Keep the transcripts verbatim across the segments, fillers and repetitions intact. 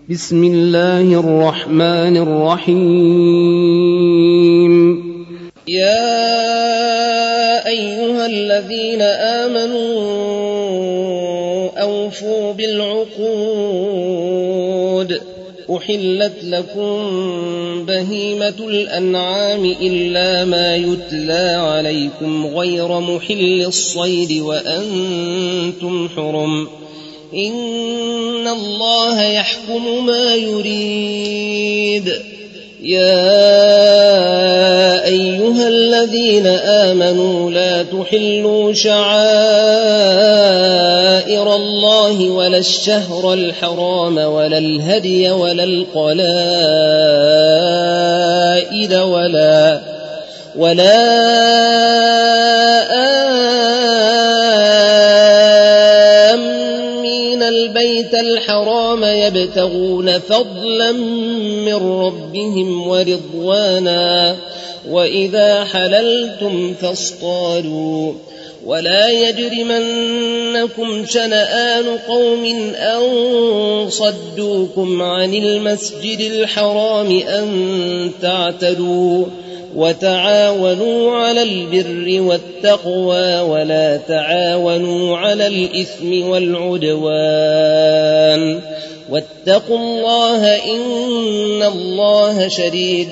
بسم الله الرحمن الرحيم. يا أيها الذين آمنوا أوفوا بالعقود. أحلت لكم بهيمة الأنعام إلا ما يتلى عليكم غير محل الصيد وأنتم حرم. إن الله يحكم ما يريد. يا أيها الذين آمنوا لا تحلوا شعائر الله ولا الشهر الحرام ولا الهدي ولا القلائد ولا ولا آمين البيت الحرام يبتغون فضلا من ربهم ورضوانا وإذا حللتم فاصطادوا ولا يجرمنكم شنآن قوم أن صدوكم عن المسجد الحرام أن تعتدوا وتعاونوا على البر والتقوى ولا تعاونوا على الإثم والعدوان واتقوا الله إن الله شديد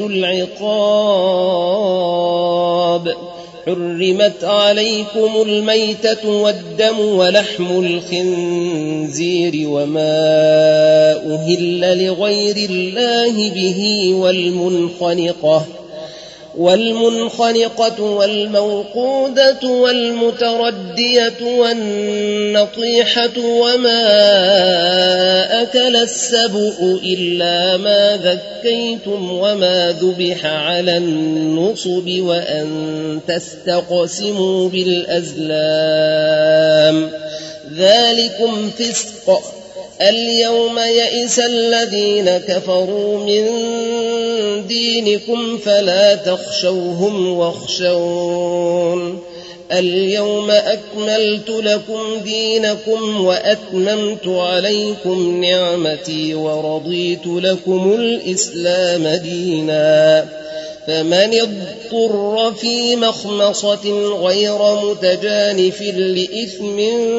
العقاب. حرمت عليكم الميتة والدم ولحم الخنزير وما أهل لغير الله به والمنخنقة والمنخنقة والموقودة والمتردية والنطيحة وما أكل السبع إلا ما ذكيتم وما ذبح على النصب وأن تستقسموا بالأزلام ذلكم فسق. اليوم يئس الذين كفروا من دينكم فلا تخشوهم واخشون. اليوم أكملت لكم دينكم وأتممت عليكم نعمتي ورضيت لكم الإسلام دينا. فمن اضطر في مخمصة غير متجانف لإثم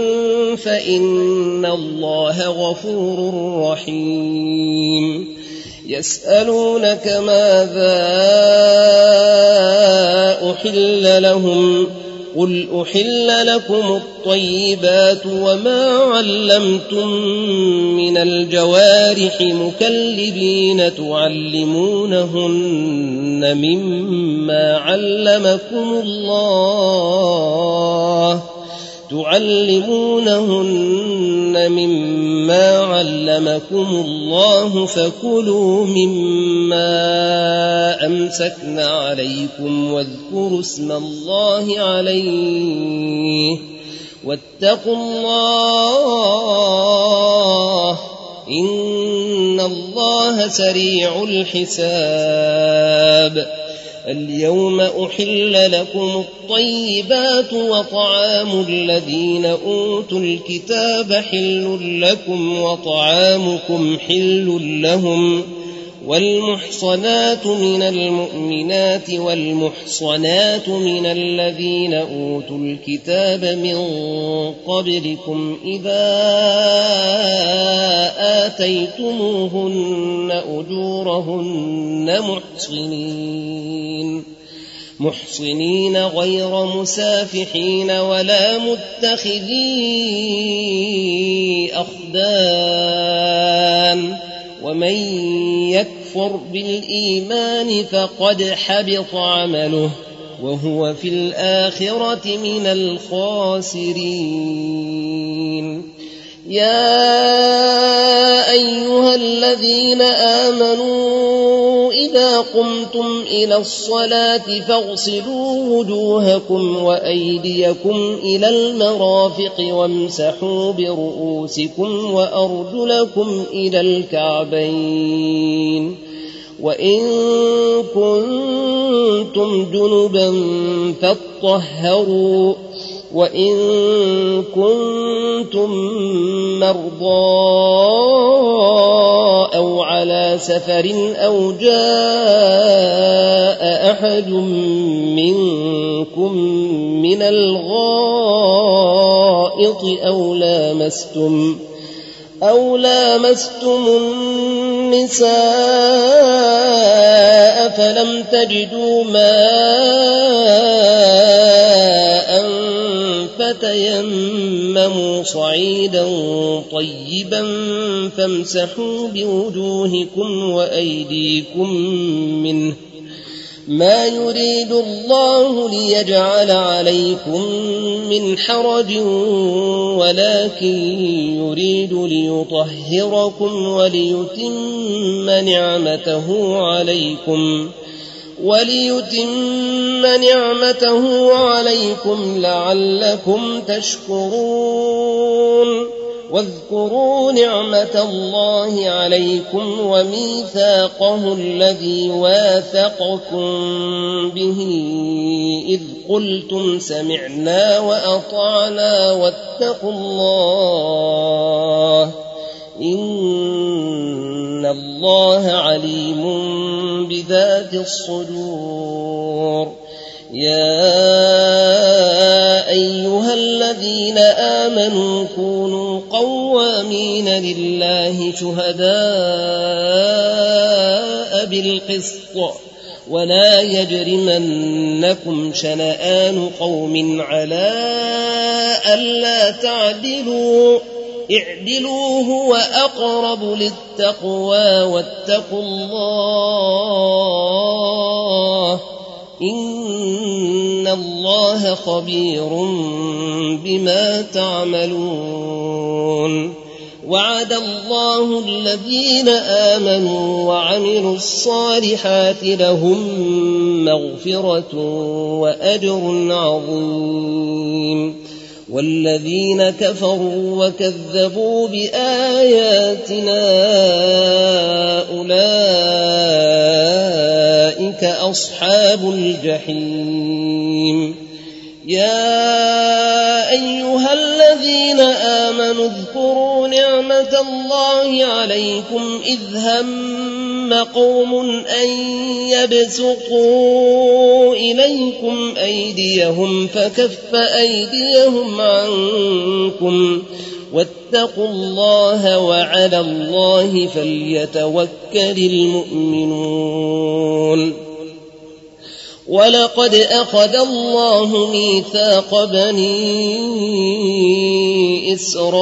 فإن الله غفور رحيم. يسألونك ماذا أحل لهم قل أحل لكم الطيبات وما علمتم من الجوارح مكلبين تعلمونهن مما علمكم الله تعلمونهن مما علمكم الله فكلوا مما أمسكن عليكم واذكروا اسم الله عليه واتقوا الله إن الله سريع الحساب. اليوم أحل لكم الطيبات وطعام الذين أوتوا الكتاب حل لكم وطعامكم حل لهم والمحصنات من المؤمنات والمحصنات من الذين أوتوا الكتاب من قبلكم إذا آتيتموهن أجورهن محصنين محصنين غير مسافحين ولا متخذي أخدان ومن يكفر بالإيمان فقد حبط عمله وهو في الآخرة من الخاسرين. يا أيها الذين آمنوا إذا قمتم إلى الصلاة فاغسلوا وجوهكم وأيديكم إلى المرافق وامسحوا برؤوسكم وأرجلكم إلى الكعبين وإن كنتم جنبا فاطهروا وإن كنتم مرضى أو على سفر أو جاء أحد منكم من الغائط أو لامستم أو لامستم النساء فلم تجدوا ماء فتيمموا صعيدا طيبا فامسحوا بوجوهكم وأيديكم منه ما يريد الله ليجعل عليكم من حرج ولكن يريد ليطهركم وليتم نعمته عليكم وليتم نعمته عليكم لعلكم تشكرون واذكروا نعمة الله عليكم وميثاقه الذي واثقكم به إذ قلتم سمعنا وأطعنا واتقوا الله إن الله عليم بذات الصدور يا أيها الذين آمنوا كونوا قوامين لله شهداء بالقسط ولا يجرمنكم شنآن قوم على ألا تعدلوا اعدلوا هو أقرب للتقوى واتقوا الله إن الله خبير بما تعملون وعد الله الذين آمنوا وعملوا الصالحات لهم مغفرة وأجر عظيم والذين كفروا وكذبوا بآياتنا أولئك أصحاب الجحيم يا أيها الذين آمنوا اذكروا نعمة الله عليكم إذ هم قوم أن يبسطوا إليكم أيديهم فكف أيديهم عنكم واتقوا الله وعلى الله فليتوكل المؤمنون ولقد أخذ الله ميثاق بني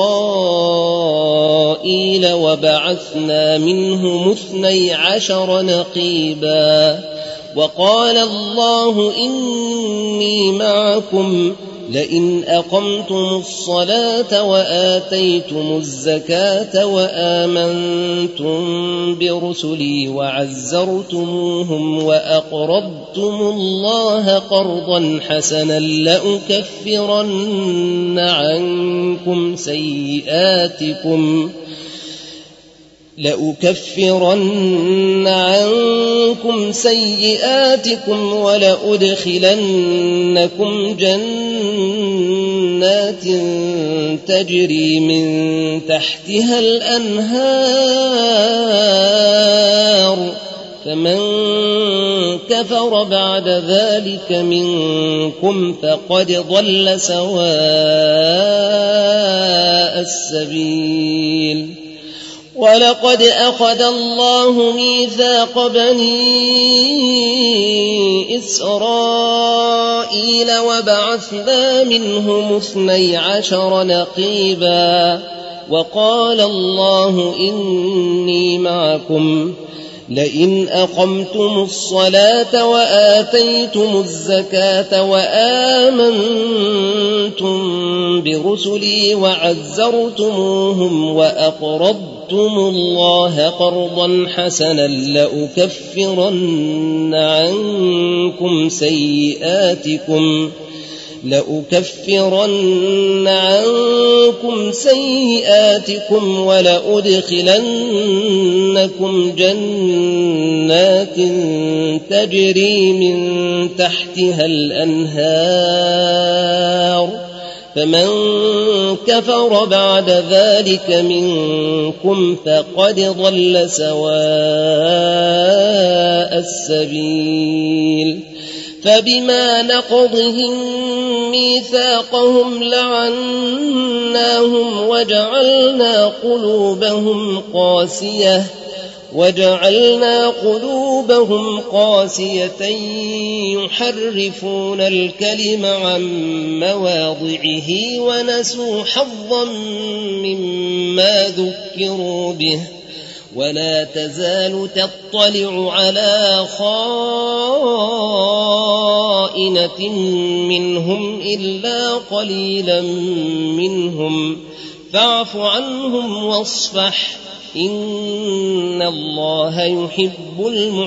إسرائيل وبعثنا منهم اثني عشر نقيبا وقال الله إني معكم لئن أقمتم الصلاة وآتيتم الزكاة وآمنتم برسلي وعزرتموهم وأقرضتم الله قرضا حسنا لأكفرن عنكم سيئاتكم لأكفرن عنكم سيئاتكم ولأدخلنكم جنات تجري من تحتها الأنهار فمن كفر بعد ذلك منكم فقد ضل سواء السبيل ولقد أخذ الله ميثاق بني إسرائيل وبعثنا منهم اثني عشر نقيبا وقال الله إني معكم لئن أقمتم الصلاة وآتيتم الزكاة وآمنتم برسلي وعزرتموهم وأقرضتم الله قرضا حسنا لأكفرن عنكم سيئاتكم لأكفرن عنكم سيئاتكم ولأدخلنكم جنات تجري من تحتها الأنهار فمن كفر بعد ذلك منكم فقد ضل سواء السبيل فبما نقضهم ميثاقهم لعناهم وجعلنا قلوبهم قاسية وجعلنا قلوبهم قاسية يحرفون الكلم عن مواضعه ونسوا حظا مما ذكروا به ولا تزال تطلع على خائنة منهم إلا قليلا منهم فاعف عنهم واصفح إن الله يحب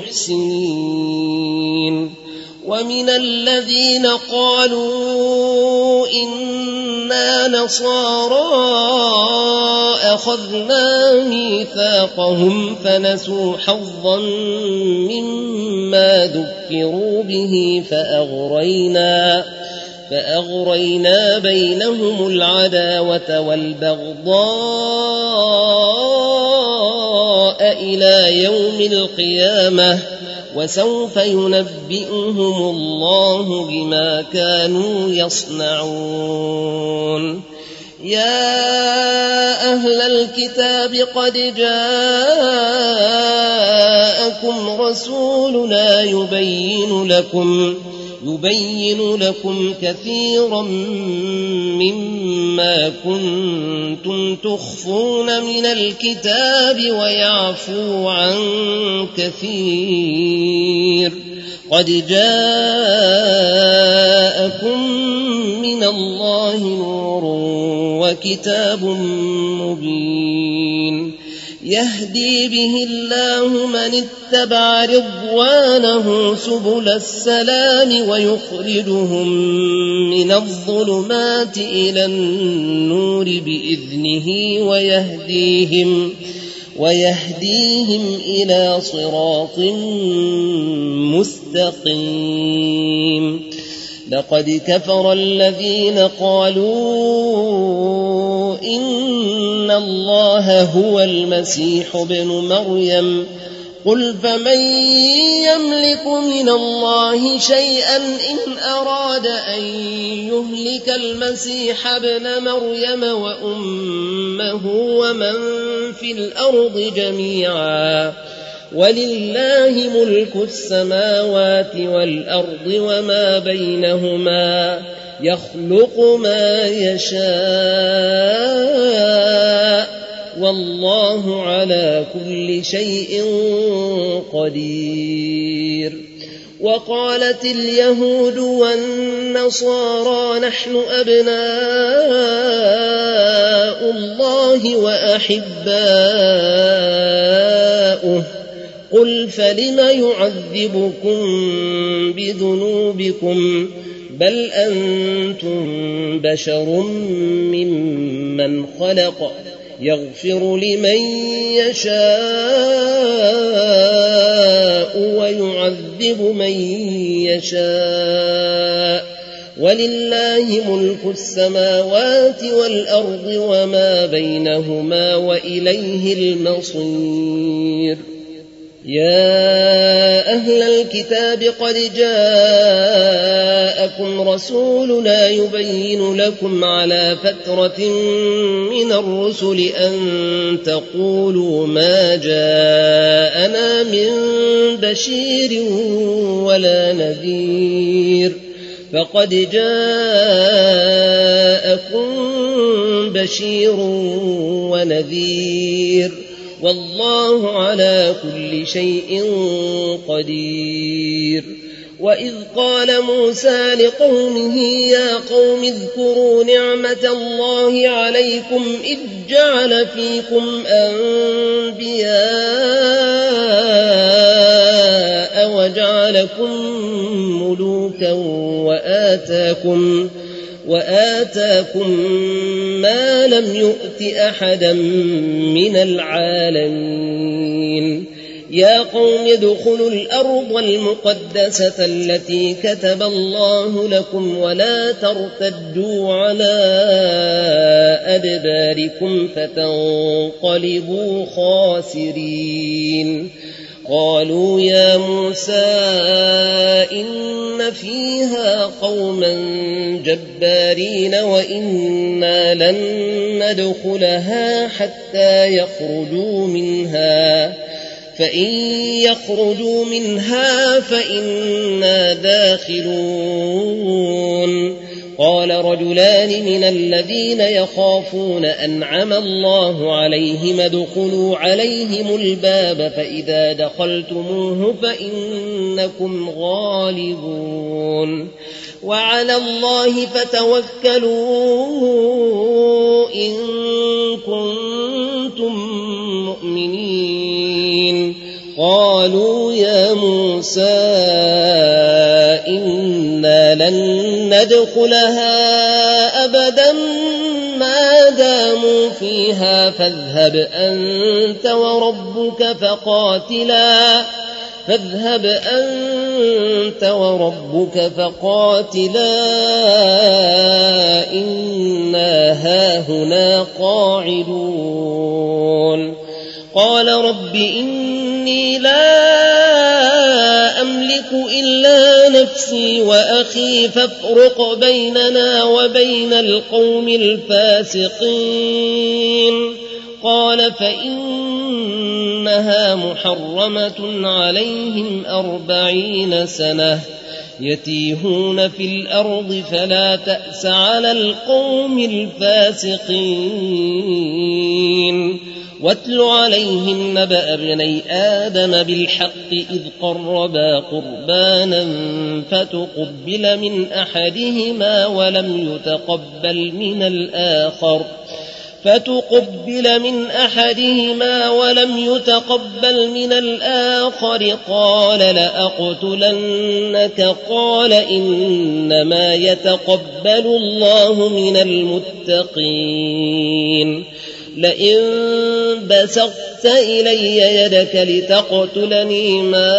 المحسنين ومن الذين قالوا إنا نصارى أخذنا ميثاقهم فنسوا حظا مما ذكروا به فأغرينا فأغرينا بينهم العداوة والبغضاء إلى يوم القيامة وسوف ينبئهم الله بما كانوا يصنعون يا أهل الكتاب قد جاءكم رسولنا يبين لكم يبين لكم كثيرا مما كنتم تخفون من الكتاب ويعفو عن كثير قد جاءكم من الله نور وكتاب مبين يهدي به الله من اتبع رضوانه سبل السلام ويخرجهم من الظلمات إلى النور بإذنه ويهديهم ويهديهم إلى صراط مستقيم لقد كفر الذين قالوا إن الله هو المسيح ابن مريم قل فمن يملك من الله شيئا إن أراد أن يهلك المسيح ابن مريم وأمه ومن في الأرض جميعا ولله ملك السماوات والأرض وما بينهما يخلق ما يشاء والله على كل شيء قدير وقالت اليهود والنصارى نحن أبناء الله وأحباؤه قل فلم يعذبكم بذنوبكم بل أنتم بشر ممن خلق يغفر لمن يشاء ويعذب من يشاء ولله ملك السماوات والأرض وما بينهما وإليه المصير يا أهل الكتاب قد جاءكم رسولنا يبين لكم على فترة من الرسل أن تقولوا ما جاءنا من بشير ولا نذير فقد جاءكم بشير ونذير والله على كل شيء قدير وإذ قال موسى لقومه يا قوم اذكروا نعمة الله عليكم إذ جعل فيكم أنبياء وجعلكم ملوكا وآتاكم وآتاكم ما لم يؤت أحدا من العالمين يا قوم ادخلوا الأرض المقدسة التي كتب الله لكم ولا ترتدوا على أدباركم فتنقلبوا خاسرين قالوا يا موسى إن فيها قوما جبارين وإنا لن ندخلها حتى يخرجوا منها فإن يخرجوا منها فإنا داخلون قال رجلان من الذين يخافون أنعم الله عليهم ادخلوا عليهم الباب فإذا دخلتموه فإنكم غالبون وعلى الله فتوكلوا إن كنتم مؤمنين قالوا يا موسى إنا لن ندخلها أبدا ما داموا فيها فاذهب أنت وربك فقاتلا فاذهب أنت وربك فقاتلا إنا هاهنا قاعدون قال رب إني لا أملك إلا نفسي وأخي فافرق بيننا وبين القوم الفاسقين قال فإنها محرمة عليهم أربعين سنة يتيهون في الأرض فلا تأس على القوم الفاسقين واتل عليهم نبأ ابني آدم بالحق إذ قربا قربانا فتقبل من أحدهما ولم يتقبل من الآخر فتقبل من أحدهما ولم يتقبل من الآخر قال لأقتلنك قال إنما يتقبل الله من المتقين لئن بسطت إلي يدك لتقتلني ما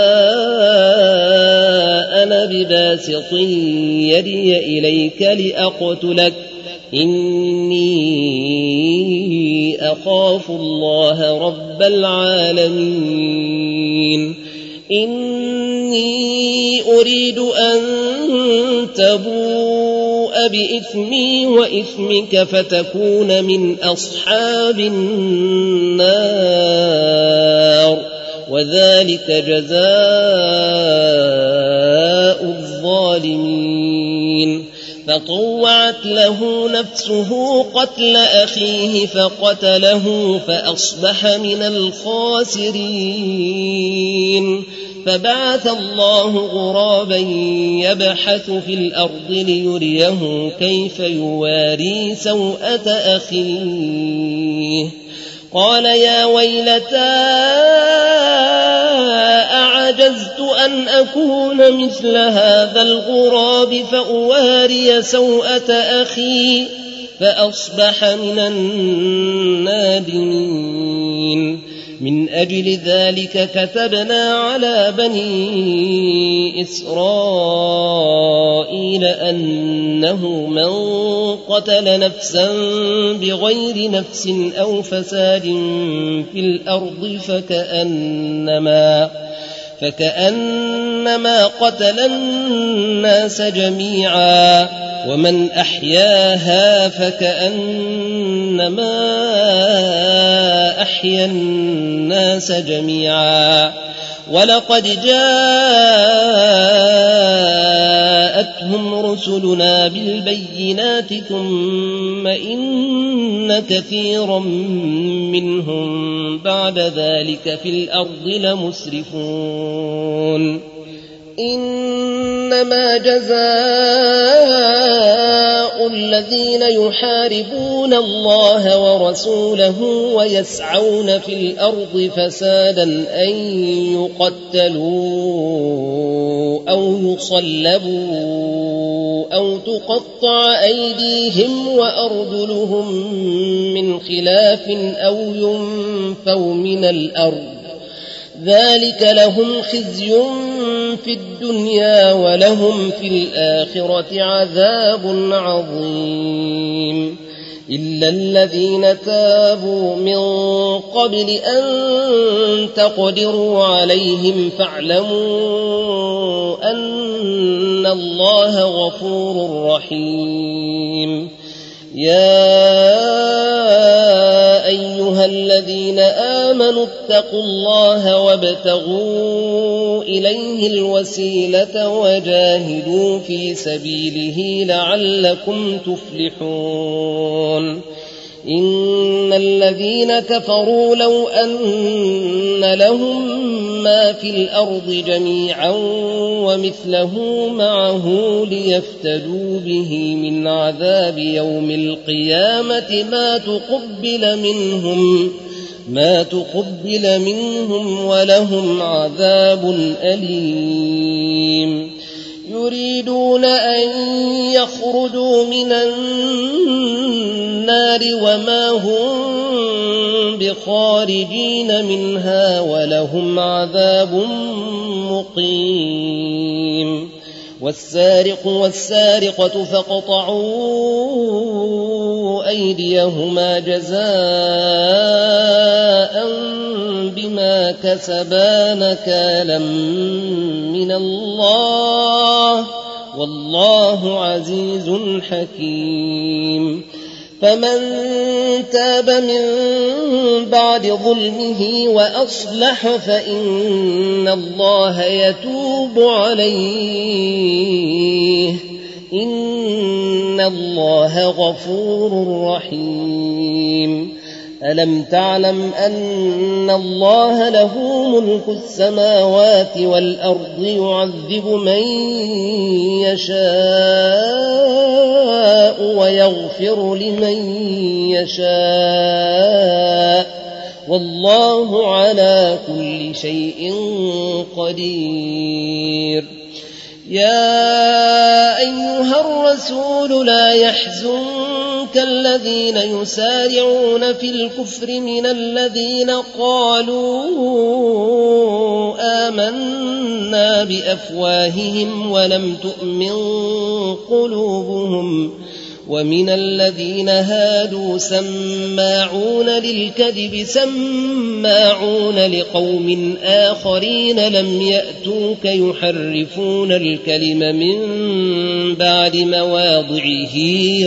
أنا بباسط يدي إليك لأقتلك إني أخاف الله رب العالمين إني أريد أن تبوء بإثمي وإثمك فتكون من أصحاب النار وذلك جزاء الظالمين فطوعت له نفسه قتل أخيه فقتله فأصبح من الخاسرين فبعث الله غرابا يبحث في الأرض ليريه كيف يواري سوءة أخيه قال يا ويلتى أعجزت أن أكون مثل هذا الغراب فأواري سوءة أخي فأصبح من النادمين من أجل ذلك كتبنا على بني إسرائيل أنه من قتل نفسا بغير نفس أو فساد في الأرض فكأنما فكأنما قتل الناس جميعا ومن أحياها فكأنما أحيا الناس جميعا ولقد جاءتهم رسلنا بالبينات ثم إن كثيرا منهم بعد ذلك في الأرض لمسرفون إنما جزاء الذين يحاربون الله ورسوله ويسعون في الأرض فسادا أن يقتلوا أو يصلبوا أو تقطع أيديهم وأرجلهم من خلاف أو ينفوا من الأرض ذلك لهم خزي في الدنيا ولهم في الآخرة عذاب عظيم إلا الذين تابوا من قبل أن تقدروا عليهم فاعلموا أن الله غفور رحيم يا أيها الذين آمنوا اتقوا الله وابتغوا إليه الوسيلة وجاهدوا في سبيله لعلكم تفلحون إن الذين كفروا لو أن لهم ما في الأرض جميعا ومثله معه ليفتدوا به من عذاب يوم القيامة ما تقبل منهم ما تقبل منهم ولهم عذاب أليم يريدون أن يخرجوا من النار وما هم بخارجين منها ولهم عذاب مقيم والسارق والسارقة فاقطعوا أيديهما جزاء بما كسبا نكالا من الله والله عزيز حكيم فمن تاب من بعد ظلمه وأصلح فإن الله يتوب عليه إن الله غفور رحيم ألم تعلم أن الله له ملك السماوات والأرض يعذب من يشاء ويغفر لمن يشاء والله على كل شيء قدير يا أيها الرسول لا يحزنك الذين يسارعون في الكفر من الذين قالوا آمنا بأفواههم ولم تؤمن قلوبهم ومن الذين هادوا سماعون للكذب سماعون لقوم آخرين لم يأتوك يحرفون الكلم من بعد مواضعه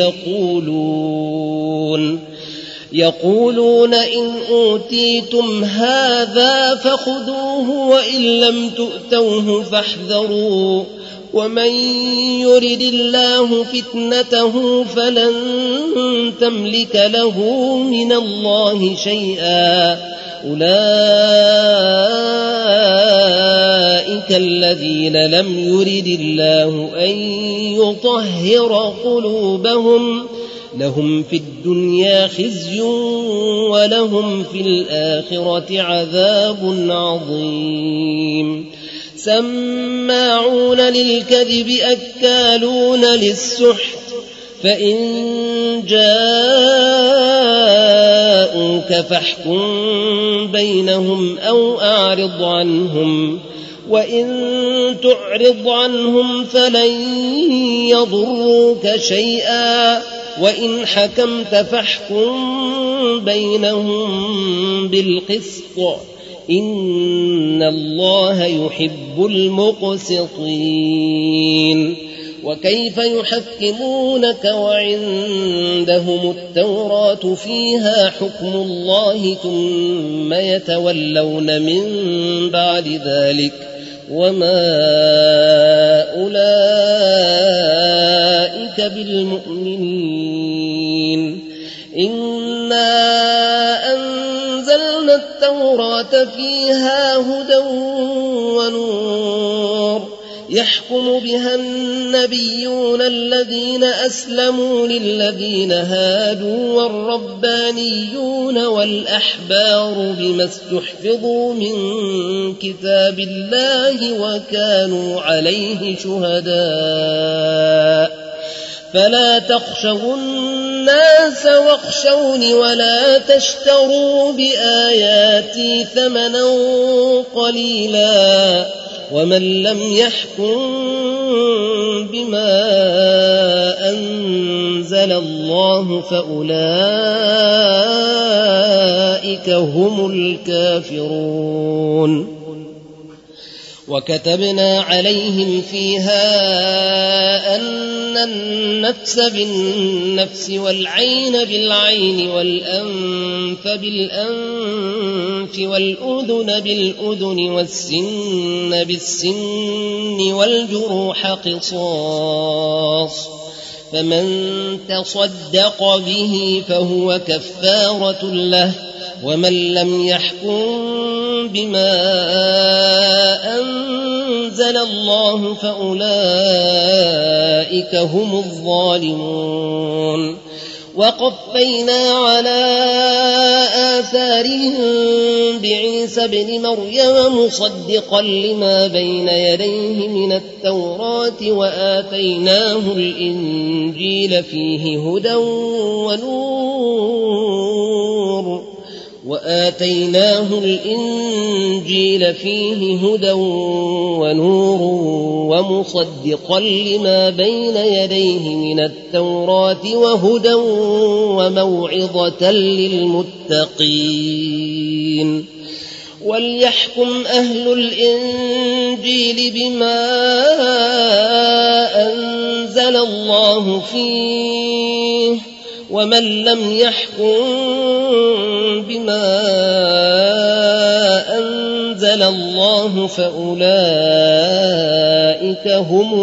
يقولون يقولون إن أوتيتم هذا فخذوه وإن لم تؤتوه فاحذروا ومن يرد الله فتنته فلن تملك له من الله شيئا أولئك الذين لم يرد الله أن يطهر قلوبهم لهم في الدنيا خزي ولهم في الآخرة عذاب عظيم سماعون للكذب أكالون للسحت فإن جاءوك فاحكم بينهم أو أعرض عنهم وإن تعرض عنهم فلن يضروك شيئا وإن حكمت فاحكم بينهم بالقسط إن الله يحب المقسطين وكيف يحكمونك وعندهم التوراة فيها حكم الله ثم يتولون من بعد ذلك وما أولئك بالمؤمنين إنا أنزلنا التوراة فيها هدى ونور يحكم بها النبيون الذين أسلموا للذين هادوا والربانيون والأحبار بما استحفظوا من كتاب الله وكانوا عليه شهداء فلا تخشوا الناس واخشوني ولا تشتروا بآياتي ثمنا قليلا ومن لم يحكم بما أنزل الله فأولئك هم الكافرون. وكتبنا عليهم فيها أن النفس بالنفس والعين بالعين والأنف بالأنف والأذن بالأذن والسن بالسن والجروح قصاص فمن تصدق به فهو كفارة له ومن لم يحكم بما أنزل الله فأولئك هم الظالمون. وقفينا على آثارهم بعيسى ابن مريم مصدقا لما بين يديه من التوراة وآتيناه الإنجيل فيه هدى ونور وآتيناه الإنجيل فيه هدى ونور ومصدقا لما بين يديه من التوراة وهدى وموعظة للمتقين. وليحكم أهل الإنجيل بما أنزل الله فيه ومن لم يحكم بما أنزل الله فأولئك هم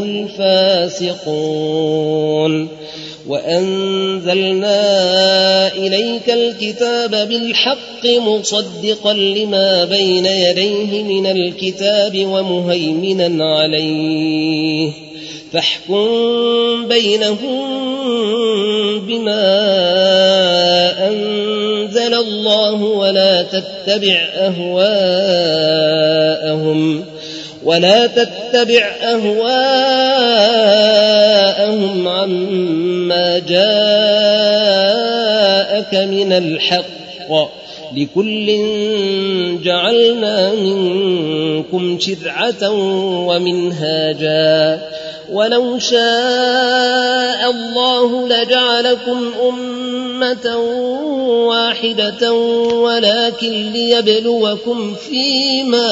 الفاسقون. وأنزلنا إليك الكتاب بالحق مصدقا لما بين يديه من الكتاب ومهيمنا عليه فاحكم بينهم بما أنزل الله ولا تتبع أهواءهم ولا تتبع أهواءهم عما جاءك من الحق لكل جعلنا منكم شرعة ومنهاجا ولو شاء الله لجعلكم أمة واحدة ولكن ليبلوكم فيما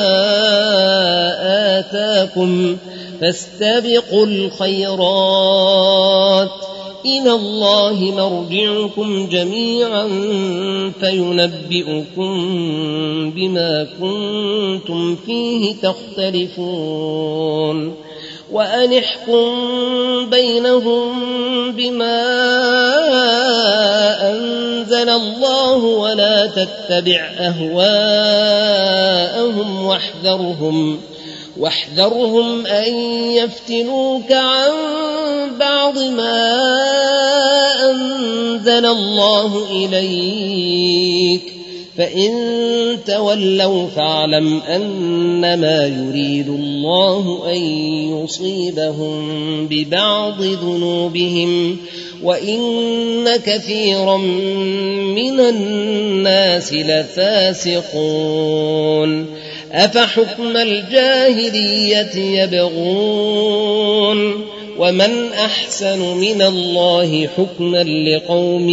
آتاكم فاستبقوا الخيرات إلى الله مرجعكم جميعا فينبئكم بما كنتم فيه تختلفون. وأن احكم بينهم بما أنزل الله ولا تتبع أهواءهم واحذرهم واحذرهم أن يفتنوك عن بعض ما أنزل الله إليك فإن تولوا فاعلم أنما يريد الله أن يصيبهم ببعض ذنوبهم وإن كثيرا من الناس لفاسقون. أفحكم الجاهلية يبغون ومن أحسن من الله حكما لقوم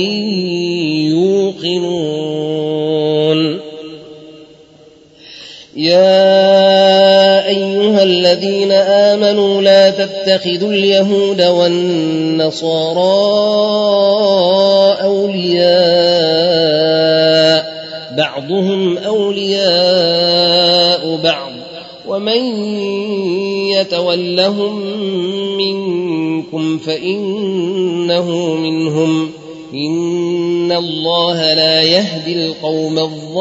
يوقنون. يا أيها الذين آمنوا لا تتخذوا اليهود والنصارى أولياء بعضهم أولياء بعض ومن يتولهم منكم فإنه منهم إن الله لا يهدي القوم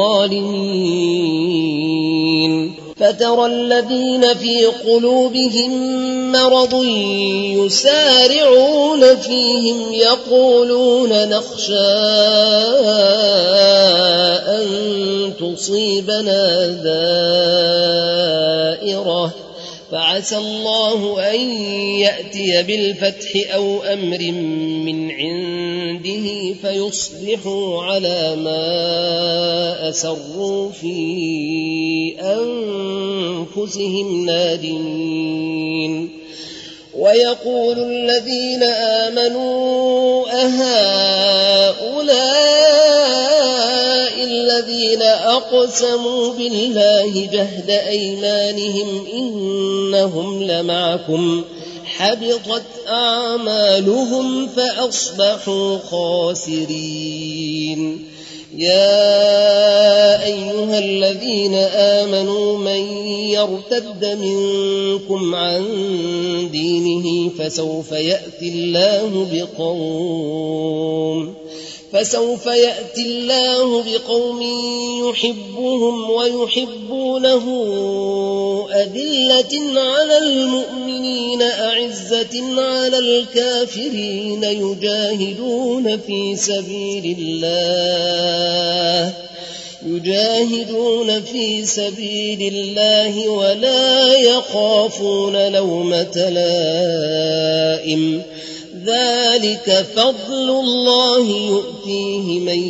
الظالمين. فترى الذين في قلوبهم مرض يسارعون فيهم يقولون نخشى أن تصيبنا دائرة فعسى الله أن يأتي بالفتح أو أمر من عنده فيصبحوا على ما أسروا في أنفسهم نادمين. ويقول الذين آمنوا أهؤلاء الذين أقسموا بالله جهد أيمانهم إنهم لمعكم حبطت أعمالهم فأصبحوا خاسرين. يا أيها الذين آمنوا من يرتد منكم عن دينه فسوف يأتي الله بقوم فسوف يأتي الله بقوم يحبهم ويحبونه أذلة على المؤمنين أعزة على الكافرين يجاهدون في سبيل الله يجاهدون في سبيل الله ولا يخافون لومة لائم ذلك فضل الله يؤتيه من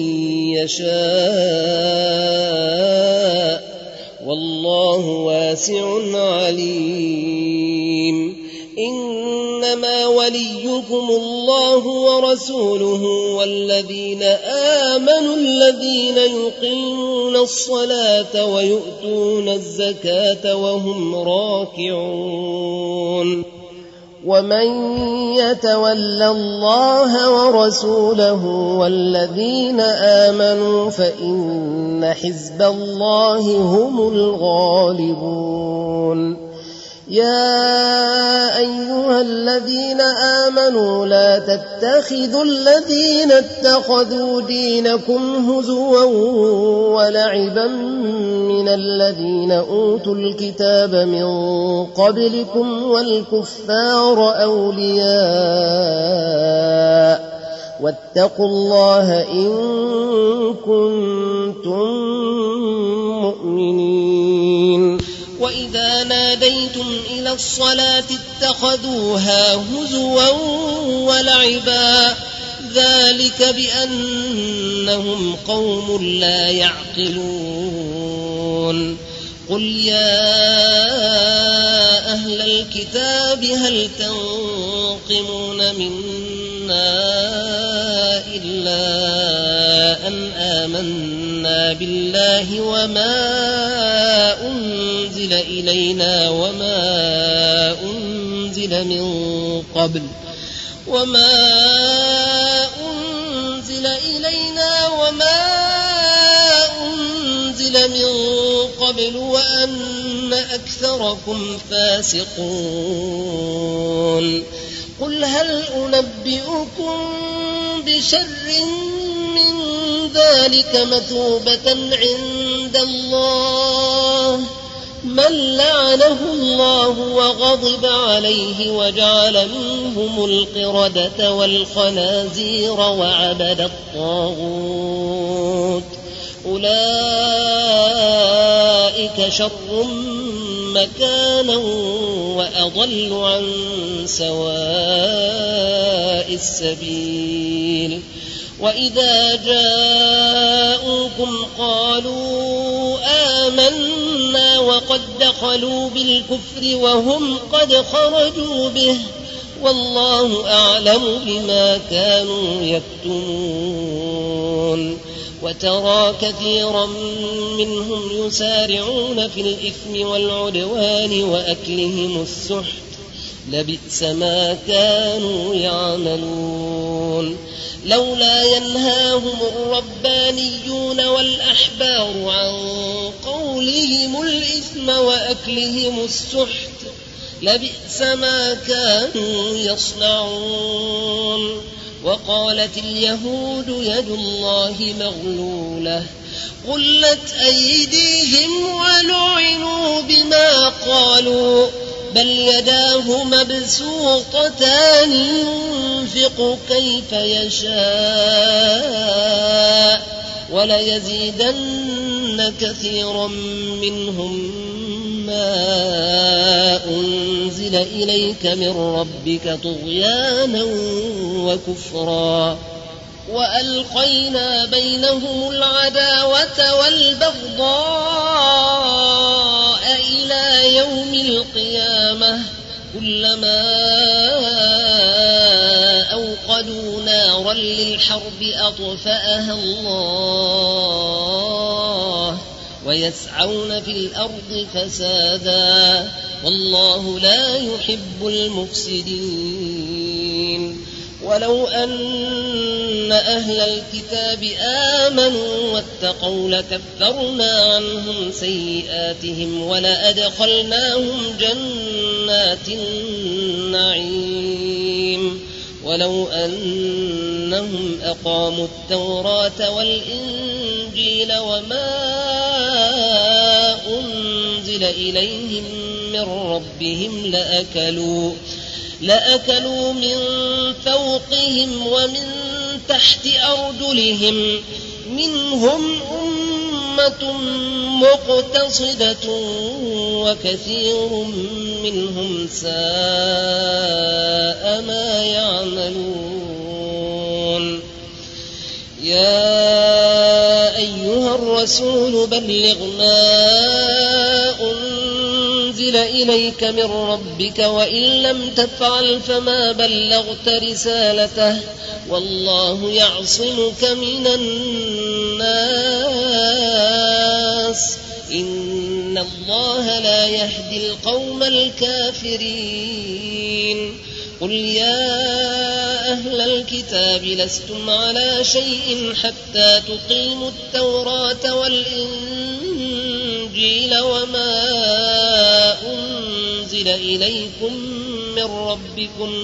يشاء والله واسع عليم. إنما وليكم الله ورسوله والذين آمنوا الذين يقيمون الصلاة ويؤتون الزكاة وهم راكعون. ومن يتول الله ورسوله والذين آمنوا فإن حزب الله هم الغالبون. يا أيها الذين آمنوا لا تتخذوا الذين اتخذوا دينكم هزوا ولعبا من الذين أوتوا الكتاب من قبلكم والكفار أولياء واتقوا الله إن كنتم مؤمنين. وإذا ناديتم إلى الصلاة اتخذوها هزوا ولعبا ذلك بأنهم قوم لا يعقلون. قل يا أهل الكتاب هل تنقمون منا إلا أن آمنا بالله وما أنزل إلينا وما أنزل من قبل وما أنزل إلينا وما أنزل من قبل وأن أكثركم فاسقون. قل هل أنبئكم بشر من ذلك مثوبة عند الله من لعنه الله وغضب عليه وجعل منهم القردة والخنازير وعبد الطاغوت أولئك شر مكانا وأضل عن سواء السبيل. وإذا جاءوكم قالوا آمنا وقد دخلوا بالكفر وهم قد خرجوا به والله أعلم بما كانوا يكتمون. وترى كثيرا منهم يسارعون في الإثم والعدوان وأكلهم السحت لبئس ما كانوا يعملون. لولا ينهاهم الربانيون والأحبار عن قولهم الإثم وأكلهم السحت لبئس ما كانوا يصنعون. وقالت اليهود يد الله مغلولة غلت أيديهم ولعنوا بما قالوا بل يداه مبسوطتان ينفق كيف يشاء وليزيدن كثيرا منهم ما أنزل أنزل إليك من ربك طغيانا وكفرا وألقينا بينهم العداوة والبغضاء إلى يوم القيامة كلما أوقدوا نارا للحرب أطفأها الله ويسعون في الأرض فسادا والله لا يحب المفسدين ولو أن أهل الكتاب آمنوا واتقوا لكفرنا عنهم سيئاتهم ولأدخلناهم جنات النعيم ولو أنهم أقاموا التوراة والإنجيل وما أنزل إليهم من ربهم لأكلوا لأكلوا من فوقهم ومن تحت أرجلهم منهم أمة مقتصدة وكثير منهم ساء ما يعملون يا أيها الرسول بلغ ما أنزل إليك من ربك وإن لم تفعل فما بلغت رسالته والله يعصمك من الناس إن الله لا يهدي القوم الكافرين قل يا أهل الكتاب لستم على شيء حتى تقيموا التوراة والإنجيل وما أنزل إليكم من ربكم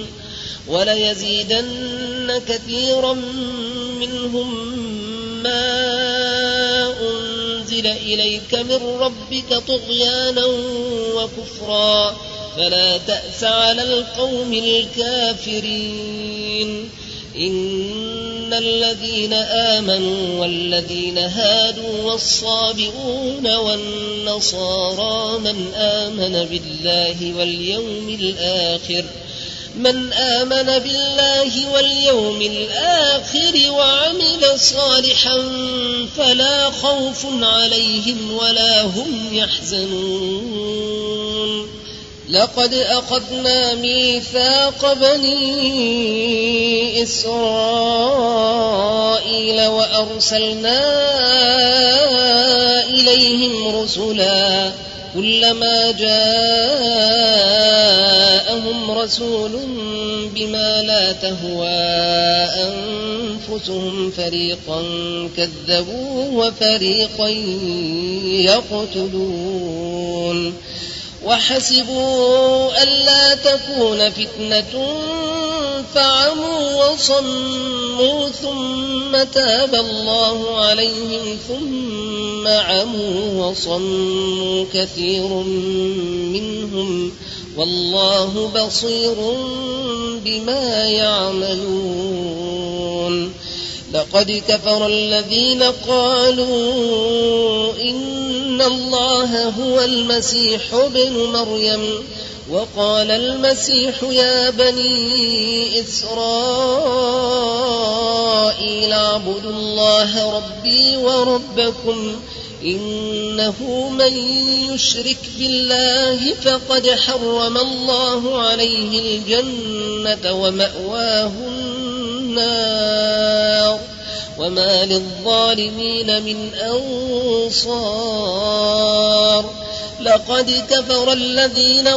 وليزيدن كثيرا منهم ما أنزل إليك من ربك طغيانا وكفرا فلا تأس على القوم الكافرين إن الذين آمنوا والذين هادوا والصابئون والنصارى من آمن بالله واليوم الآخر من آمن بالله واليوم الآخر وعمل صالحا فلا خوف عليهم ولا هم يحزنون لقد أخذنا ميثاق بني إسرائيل وأرسلنا إليهم رسلا كلما جاءهم رسول بما لا تهوى أنفسهم فريقا كذبوا وفريقا يقتلون وحسبوا ألا تكون فتنة فعموا وصموا ثم تاب الله عليهم ثم عموا وصموا كثير منهم والله بصير بما يعملون لقد كفر الذين قالوا إن الله هو المسيح ابن مريم وقال المسيح يا بني إسرائيل اعبدوا الله ربي وربكم إنه من يشرك بالله فقد حرم الله عليه الجنة ومأواه النار وما للظالمين من أنصار لقد كفر الذين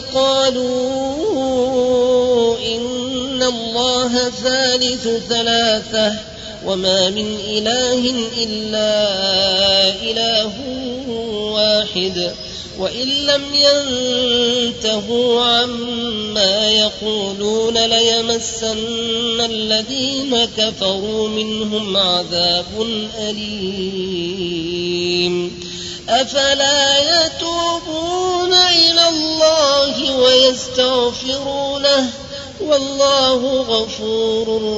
قالوا إن الله ثالث ثلاثة وما من إله إلا إله واحد وإن لم ينتهوا عما يقولون ليمسن الذين كفروا منهم عذاب أليم أفلا يتوبون إلى الله ويستغفرونه والله غفور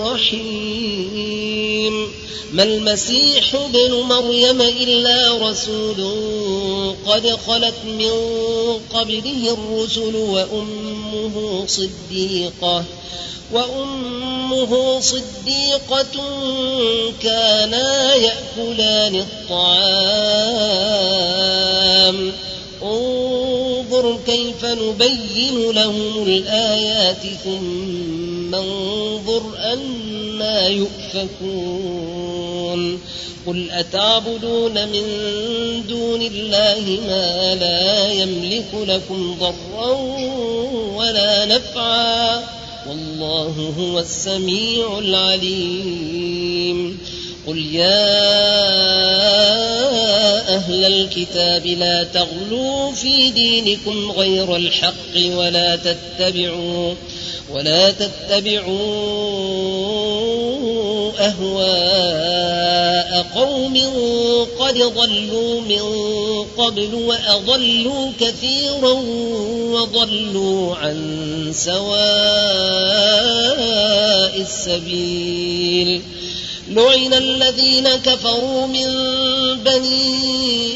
رحيم ما المسيح ابن مريم إلا رسول قد خلت من قبله الرسل وأمه صديقة وأمه صديقة كانا يأكلان الطعام انظر كيف نبين لهم الآيات ثم انظر أنا يؤفكون قل أتعبدون من دون الله ما لا يملك لكم ضرا ولا نفعا والله هو السميع العليم قل يا أهل الكتاب لا تغلوا في دينكم غير الحق ولا تتبعوا ولا تتبعوا أهواء قوم قد ضلوا من قبل وأضلوا كثيرا وضلوا عن سواء السبيل لعن الذين كفروا من بني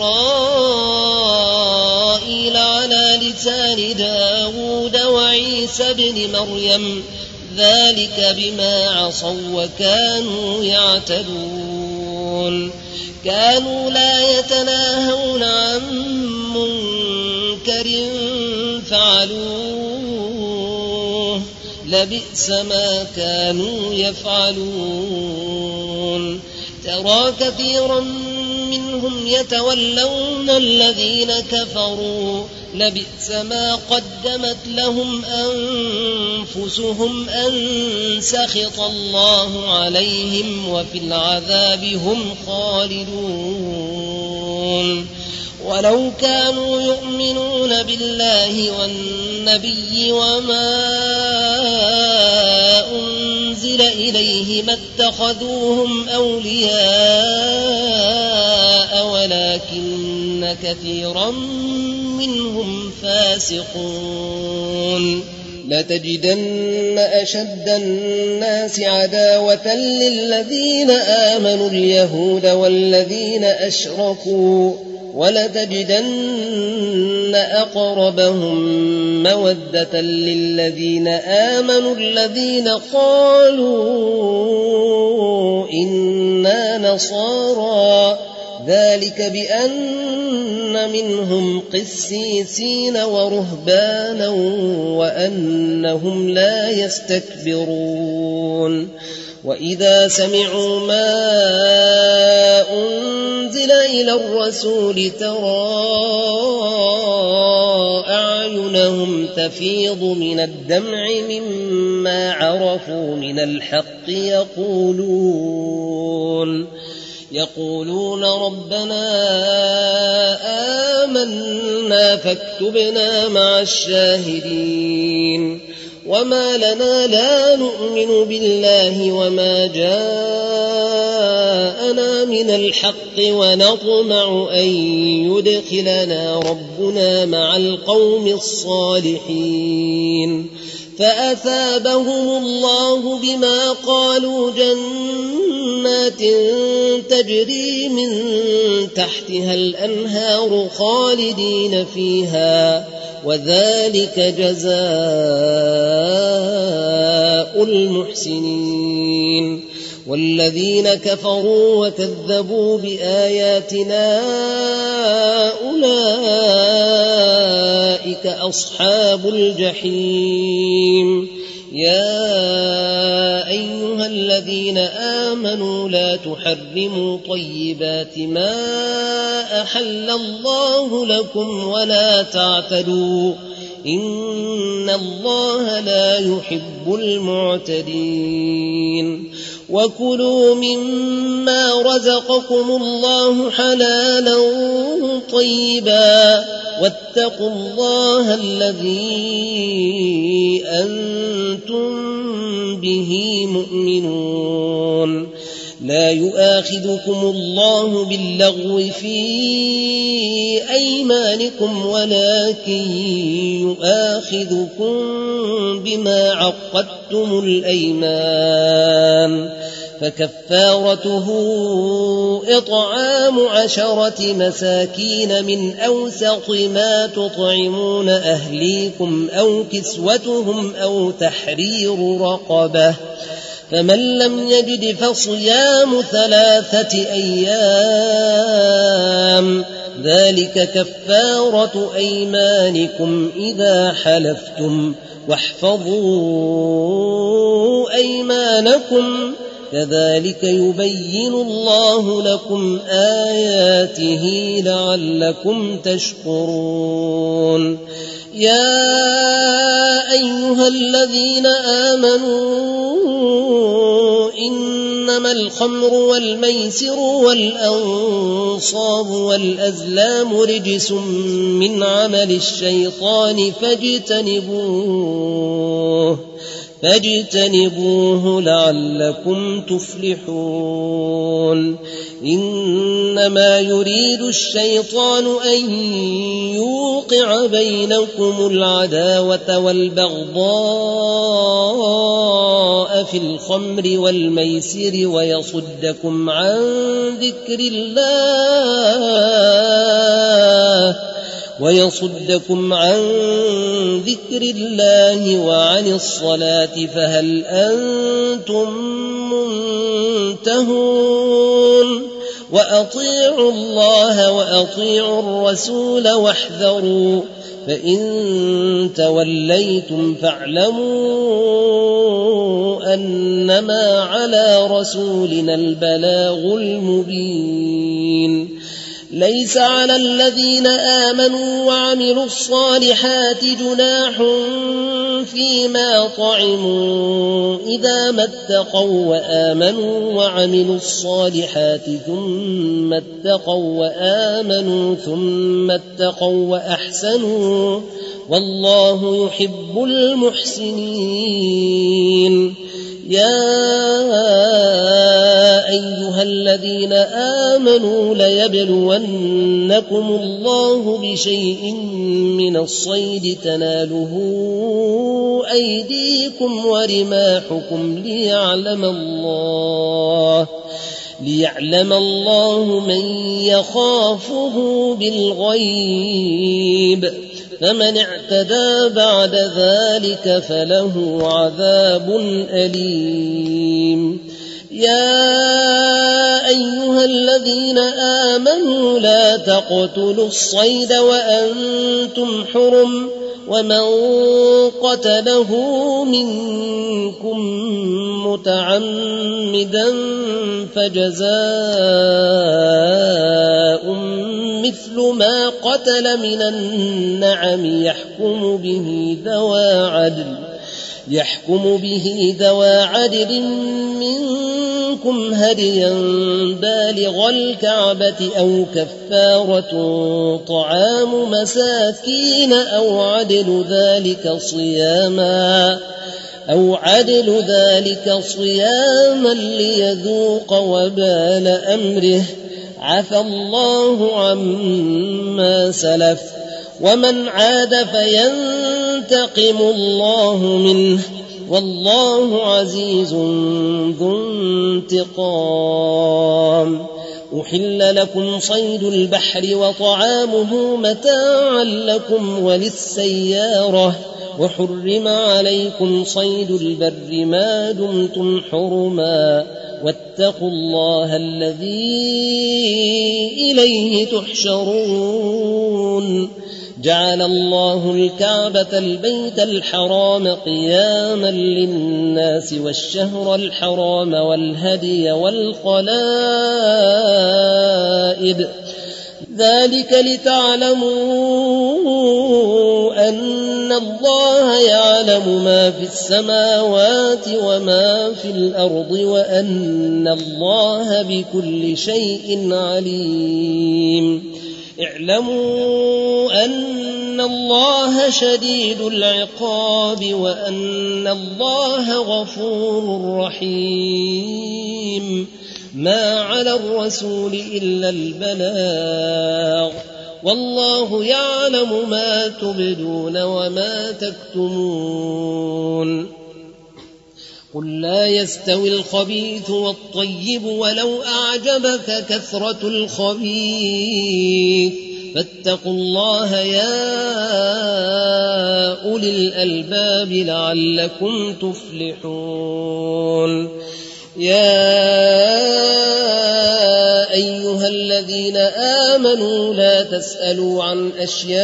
إسرائيل على لسان داود وعيسى بن مريم ذلك بما عصوا وكانوا يعتدون كانوا لا يتناهون عن منكر فعلوه لبئس ما كانوا يفعلون ترى كثيرا منهم يتولون الذين كفروا لبئس ما قدمت لهم أنفسهم أن سخط الله عليهم وفي العذاب هم خالدون ولو كانوا يؤمنون بالله والنبي وما أنزل إليه ما اتخذوهم أولياء ولكن كثيرا منهم فاسقون لتجدن أشد الناس عداوة للذين آمنوا اليهود والذين أشركوا ولتجدن أقربهم مودة للذين آمنوا الذين قالوا إنا نصارى ذلك بأن منهم قسيسين ورهبانا وأنهم لا يستكبرون وإذا سمعوا ما أنزل إلى الرسول ترى أعينهم تفيض من الدمع مما عرفوا من الحق يقولون يقولون ربنا آمنا فاكتبنا مع الشاهدين وما لنا لا نؤمن بالله وما جاءنا من الحق ونطمع أن يدخلنا ربنا مع القوم الصالحين فأثابهم الله بما قالوا جنات تجري من تحتها الأنهار خالدين فيها وذلك جزاء المحسنين والذين كفروا وكذبوا بآياتنا أولئك أصحاب الجحيم يا أيها الذين آمنوا لا تحرموا طيبات ما أحل الله لكم ولا تعتدوا إن الله لا يحب المعتدين وكلوا مما رزقكم الله حلالا طيبا واتقوا الله الذي أنتم به مؤمنون لا يؤاخذكم الله باللغو في أيمانكم ولكن يؤاخذكم بما عقدتم الأيمان فكفارته إطعام عشرة مساكين من أوسط ما تطعمون أهليكم أو كسوتهم أو تحرير رقبة، فمن لم يجد فصيام ثلاثة أيام، ذلك كفارة أيمانكم إذا حلفتم، واحفظوا أيمانكم، كذلك يبين الله لكم آياته لعلكم تشكرون. يا أيها الذين آمنوا إنما الخمر والميسر والأنصاب والأزلام رجس من عمل الشيطان فاجتنبوه فاجتنبوه لعلكم تفلحون. إنما يريد الشيطان أن يوقع بينكم العداوة والبغضاء في الخمر والميسر ويصدكم عن ذكر الله ويصدكم عن ذكر الله وعن الصلاة فهل أنتم منتهون؟ وأطيعوا الله وأطيعوا الرسول واحذروا، فإن توليتم فاعلموا أنما على رسولنا البلاغ المبين. ليس على الذين آمنوا وعملوا الصالحات جناح فيما طعموا إذا ما اتقوا وآمنوا وعملوا الصالحات ثم اتقوا وآمنوا ثم اتقوا وأحسنوا، والله يحب المحسنين. يا أيها الذين آمنوا ليبلونكم الله بشيء من الصيد تناله أيديكم ورماحكم ليعلم الله ليعلم الله من يخافه بالغيب، فمن اعتدى بعد ذلك فله عذاب أليم. يا أيها الذين آمنوا لا تقتلوا الصيد وأنتم حرم، ومن قتله منكم متعمدا فجزاء مثل ما قتل من النعم يحكم به ذوى عدل يحكم به ذوى عدل منكم هديا بالغ الكعبة أو كفارة طعام مساكين أو عدل ذلك صياما أو عدل ذلك صياما ليذوق وبال أمره، عفى الله عما سلف، ومن عاد فينتقم الله منه، والله عزيز ذو انتقام. أحل لكم صيد البحر وطعامه متاعا لكم وللسيارة، وحرم عليكم صيد البر ما دمتم حرما، واتقوا الله الذي إليه تحشرون. جعل الله الكعبة البيت الحرام قياما للناس والشهر الحرام والهدي والقلائد، ذلك لتعلموا أن الله يعلم ما في السماوات وما في الأرض وأن الله بكل شيء عليم. اعلموا أن الله شديد العقاب وأن الله غفور رحيم. ما على الرسول إلا البلاغ، والله يعلم ما تبدون وما تكتمون. قل لا يستوي الخبيث والطيب ولو أعجبك كثرة الخبيث فاتقوا الله يا أولي الألباب لعلكم تفلحون. يا أيها الذين آمنوا لا تسألوا عن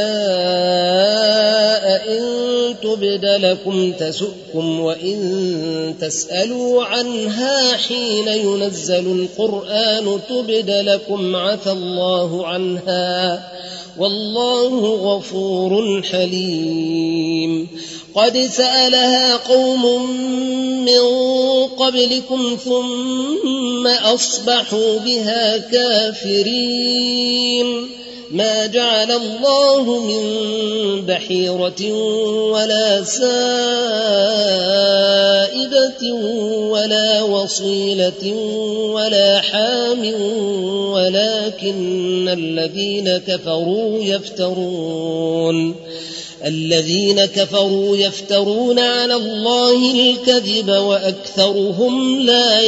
أشياء إن تبد لكم تسؤكم وإن تسألوا عنها حين ينزل القرآن تبد لكم عفى الله عنها والله غفور حليم. قد سألها قوم من قبلكم ثم أصبحوا بها كافرين. ما جعل الله من بحيرة ولا سائبة ولا وصيلة ولا حام ولكن الذين كفروا يفترون الذين كفروا يفترون على الله الكذب وأكثرهم لا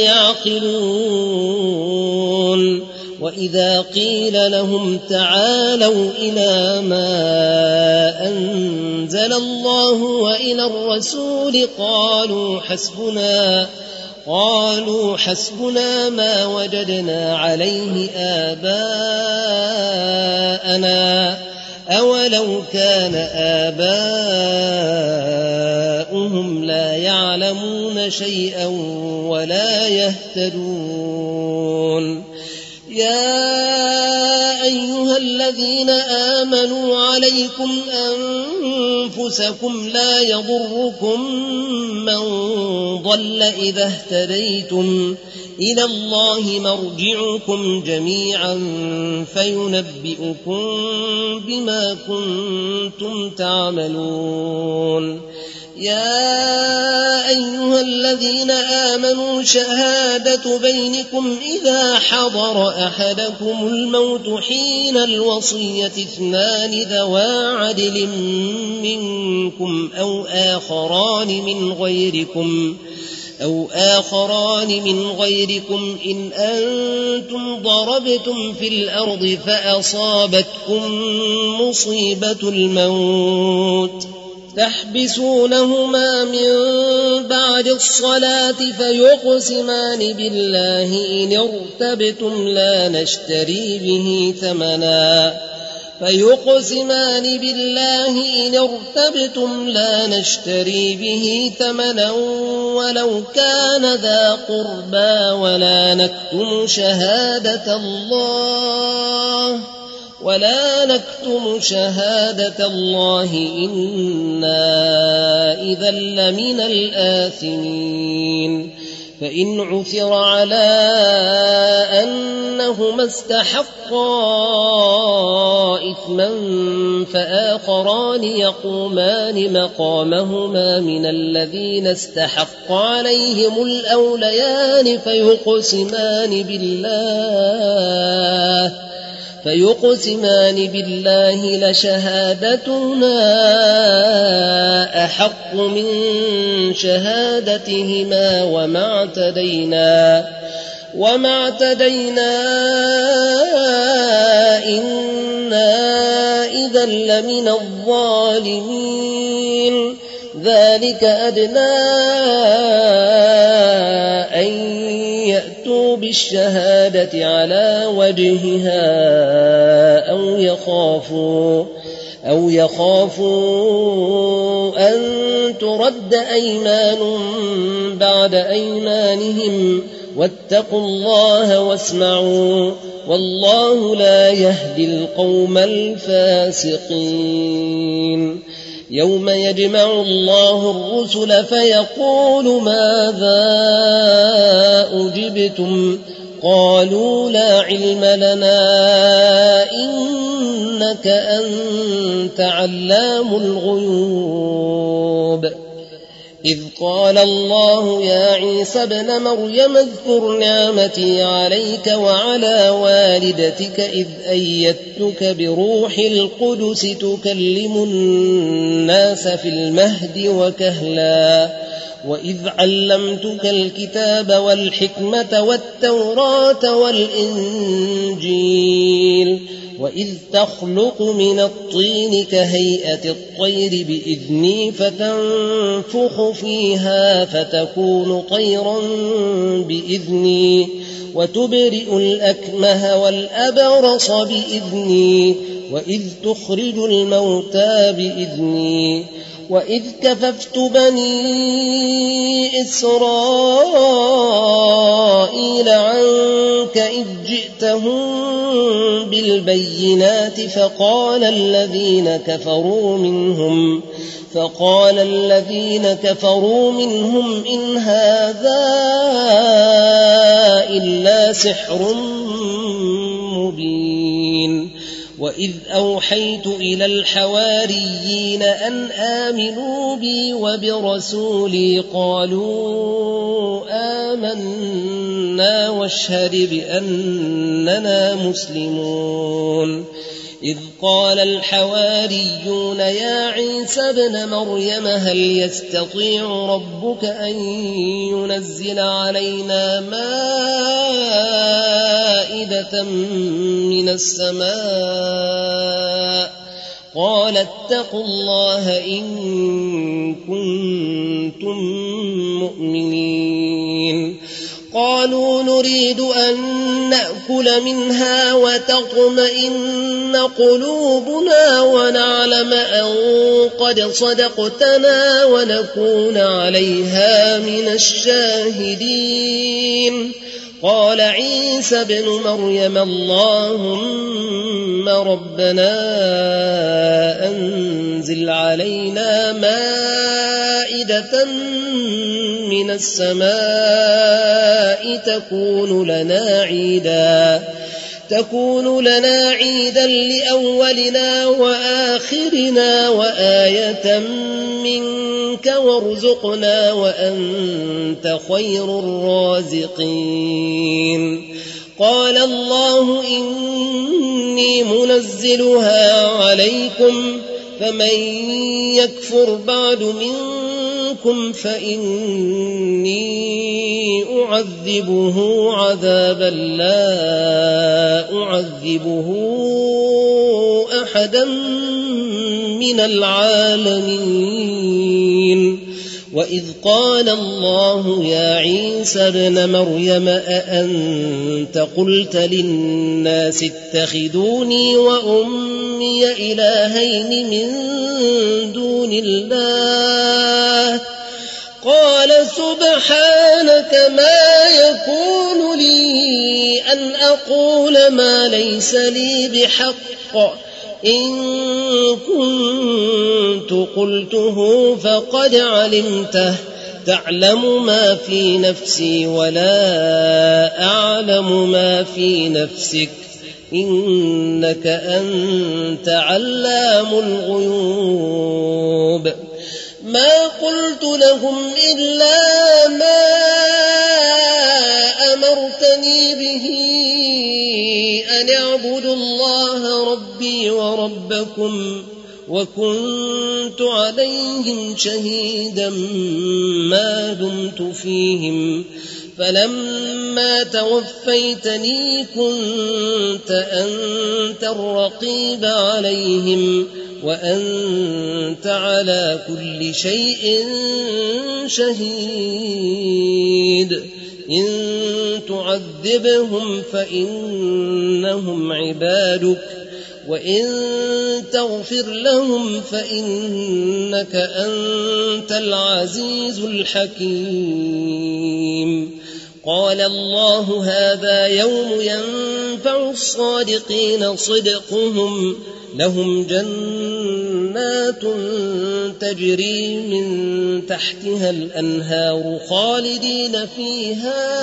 يعقلون. وإذا قيل لهم تعالوا إلى ما أنزل الله وإلى الرسول قالوا حسبنا قالوا حسبنا ما وجدنا عليه آباءنا أولو كان آباؤهم لا يعلمون شيئا ولا يهتدون. يا أيها الذين آمنوا عليكم أنفسكم لا يضركم من ضل إذا اهتديتم إلى الله مرجعكم جميعا فينبئكم بما كنتم تعملون. يا أيها الذين آمنوا شهادة بينكم إذا حضر أحدكم الموت حين الوصية اثنان ذوى عدل منكم أو آخران من غيركم أو آخران من غيركم إن أنتم ضربتم في الأرض فأصابتكم مصيبة الموت تحبسونهما من بعد الصلاة فيقسمان بالله إن ارتبتم لا نشتري به ثمنا فيقسمان بالله إن ارتبتم لا نشتري به ثمنا ولو كان ذا قربى ولا نكتم شهادة الله ولا نكتم شهادة الله إنا إذا لمن الآثمين. فإن عثر على أنهما استحقا إثما فآخران يقومان مقامهما من الذين استحق عليهم الأوليان فيقسمان بالله فيقسمان بالله لشهادتنا أحق من شهادتهما وما اعتدينا وما اعتدينا إنا إذا لمن الظالمين. ذلك أدنى أن يأتوا بالشهادة على وجهها أو يخافوا أو يخافوا أن ترد أيمان بعد أيمانهم واتقوا الله واسمعوا والله لا يهدي القوم الفاسقين. يوم يجمع الله الرسل فيقول ماذا أجبتم قالوا لا علم لنا إنك أنت علام الغيوب. إذ قال الله يا عيسى ابن مريم اذكر نعمتي عليك وعلى والدتك إذ أيدتك بروح القدس تكلم الناس في المهد وكهلا وإذ علمتك الكتاب والحكمة والتوراة والإنجيل وإذ تخلق من الطين كهيئة الطير بإذني فتنفخ فيها فتكون طيرا بإذني وتبرئ الأكمه والأبرص بإذني وإذ تخرج الموتى بإذني وإذ كففت بني إسرائيل عنك إذ جئتهم بالبينات فقال الذين كفروا منهم فقال الذين كفروا منهم إن هذا إلا سحر مبين وإذ أوحيت إلى الحواريين أن آمنوا بي وبرسولي قالوا آمنا واشهد بأننا مسلمون إذ قال الحواريون يا عيسى ابن مريم هل يستطيع ربك أن ينزل علينا مائدة من السماء قال اتقوا الله إن كنتم مؤمنين قالوا نريد أن نأكل منها وتطمئن قلوبنا ونعلم أن قد صدقتنا ونكون عليها من الشاهدين قال عيسى ابن مريم اللهم ربنا أنزل علينا مائدة من السماء تكون لنا عيدا تكون لنا عيدا لأولنا وآخرنا وآية منك وارزقنا وأنت خير الرازقين قال الله إني منزلها عليكم فمن يكفر بعد منكم فإني أعذبه عذابا لا أعذبه أحدا من العالمين وإذ قال الله يا عيسى ابن مريم أأنت قلت للناس اتخذوني وأمي إلهين من دون الله قال سبحانك ما يكون لي أن أقول ما ليس لي بحق إن كنت قلته فقد علمته تعلم ما في نفسي ولا أعلم ما في نفسك إنك أنت علام الغيوب ما قلت لهم إلا ما أمرتني به أن اعبدوا الله ربي وربكم وكنت عليهم شهيدا ما دمت فيهم فلما توفيتني كنت أنت الرقيب عليهم وأنت على كل شيء شهيد إن تعذبهم فإنهم عبادك وإن تغفر لهم فإنك أنت العزيز الحكيم قال الله هذا يوم ينفع الصادقين صدقهم لهم جنات تجري من تحتها الأنهار خالدين فيها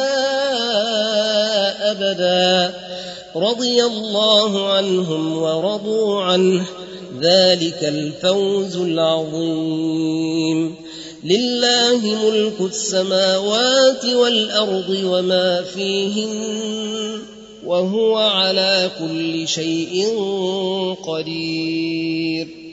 أبدا رضي الله عنهم ورضوا عنه ذلك الفوز العظيم لله ملك السماوات والأرض وما فيهن وهو على كل شيء قدير